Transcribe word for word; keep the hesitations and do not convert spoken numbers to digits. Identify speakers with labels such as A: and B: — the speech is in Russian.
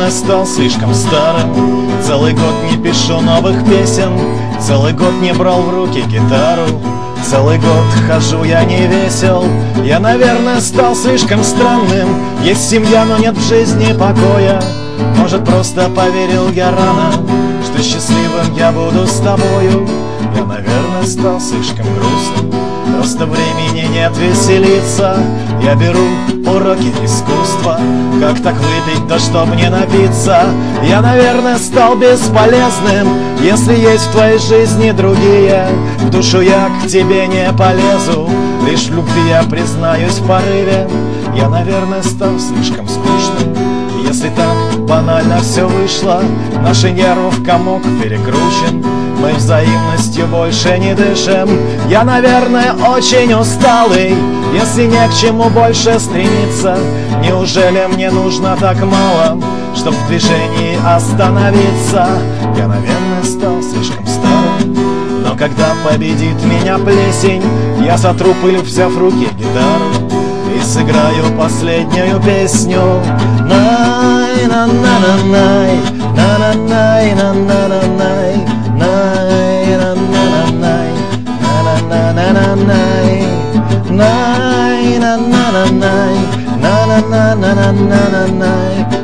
A: наверное, стал слишком старым. Целый год не пишу новых песен, целый год не брал в руки гитару, целый год хожу я не весел. Я, наверное, стал слишком странным. Есть семья, но нет в жизни покоя. Может, просто поверил я рано, что счастливым я буду с тобою. Я, наверное, стал слишком грустным. Просто времени нет веселиться. Я беру уроки искусства. Как так выпить, да чтоб не напиться? Я, наверное, стал бесполезным. Если есть в твоей жизни другие, в душу я к тебе не полезу. Лишь в любви я признаюсь в порыве. Я, наверное, стал слишком скучным. Если так банально все вышло, наши нервы в комок перекручен, мы взаимностью больше не дышим. Я, наверное, очень усталый. Если не к чему больше стремиться, неужели мне нужно так мало, чтоб в движении остановиться? Я, наверное, стал слишком старым. Но когда победит меня плесень, я сотру пыль, взяв в руки гитару, и сыграю последнюю песню. Най на на на най, на на най на на на най, най на на на най, на на на на най, най на на на най, на на на на на на най.